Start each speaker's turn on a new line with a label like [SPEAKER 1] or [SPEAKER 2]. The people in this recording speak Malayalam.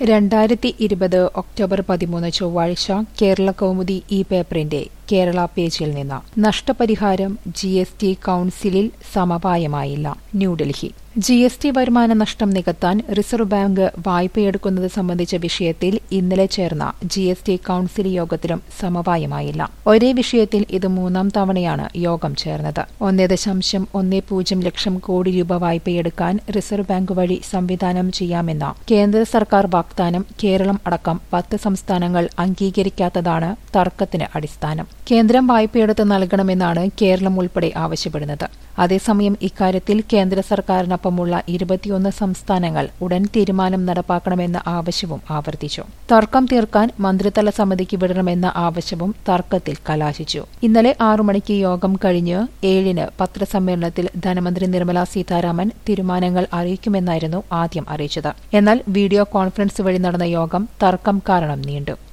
[SPEAKER 1] 2020 ഒക്ടോബർ 13 ചൊവ്വാഴ്ച കേരളകൗമുദി ഈ പേപ്പറിന്റെ കേരള പേജിൽ നിന്ന് നഷ്ടപരിഹാരം GST കൌൺസിലിൽ സമവായമായില്ല. ന്യൂഡൽഹി GST വരുമാന നഷ്ടം നികത്താൻ റിസർവ് ബാങ്ക് വായ്പയെടുക്കുന്നത് സംബന്ധിച്ച വിഷയത്തിൽ ഇന്നലെ ചേർന്ന GST കൌൺസിൽ യോഗത്തിലും സമവായമായില്ല. ഒരേ വിഷയത്തിൽ ഇത് മൂന്നാം തവണയാണ് യോഗം ചേർന്നത്. 1.10 ലക്ഷം കോടി രൂപ വായ്പയെടുക്കാൻ റിസർവ് ബാങ്ക് വഴി സംവിധാനം ചെയ്യാമെന്ന കേന്ദ്ര സർക്കാർ വാഗ്ദാനം കേരളം അടക്കം 10 സംസ്ഥാനങ്ങൾ അംഗീകരിക്കാത്തതാണ് തർക്കത്തിന് അടിസ്ഥാനം. കേന്ദ്രം വായ്പയെടുത്ത് നൽകണമെന്നാണ് കേരളം ഉൾപ്പെടെ ആവശ്യപ്പെടുന്നത്. അതേസമയം ഇക്കാര്യത്തിൽ കേന്ദ്ര സർക്കാരിനൊപ്പമുള്ള 21 സംസ്ഥാനങ്ങൾ ഉടൻ തീരുമാനം നടപ്പാക്കണമെന്ന ആവശ്യവും ആവർത്തിച്ചു. തർക്കം തീർക്കാൻ മന്ത്രിതല സമിതിക്ക് വിടണമെന്ന ആവശ്യവും തർക്കത്തിൽ കലാശിച്ചു. ഇന്നലെ 6 മണിക്ക് യോഗം കഴിഞ്ഞ് 7-ന് പത്രസമ്മേളനത്തിൽ ധനമന്ത്രി നിർമ്മല സീതാരാമൻ തീരുമാനങ്ങൾ അറിയിക്കുമെന്നായിരുന്നു ആദ്യം അറിയിച്ചത്. എന്നാൽ വീഡിയോ കോൺഫറൻസ് വഴി നടന്ന യോഗം തർക്കം കാരണം നീണ്ടു.